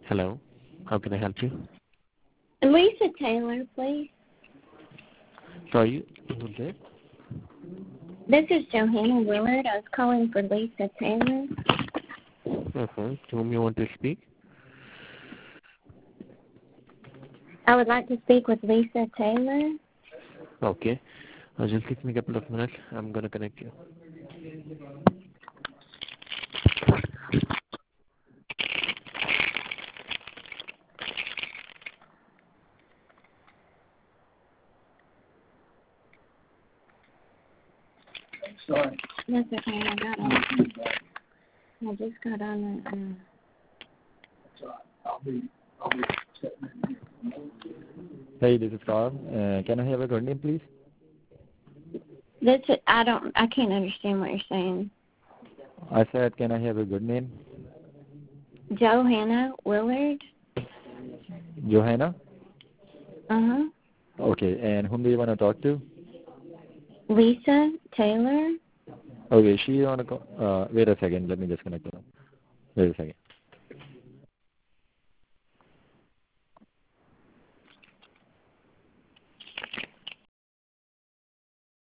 Hello. How can I help you? Lisa Taylor, please. Sorry, who's there? This is Johanna Willard. I was calling for Lisa Taylor. To whom you want to speak? I would like to speak with Lisa Taylor. Okay. Just give me a couple of minutes. I'm going to connect you. Sorry. That's okay. I just got on the. I'll be Hey, this is Carl. Can I have a good name, please? I can't understand what you're saying. I said, can I have a good name? Johanna Willard. Johanna? Uh-huh. Okay, and whom do you want to talk to? Lisa Taylor. Okay, she on a call. Wait a second. Let me just connect her. Wait a second.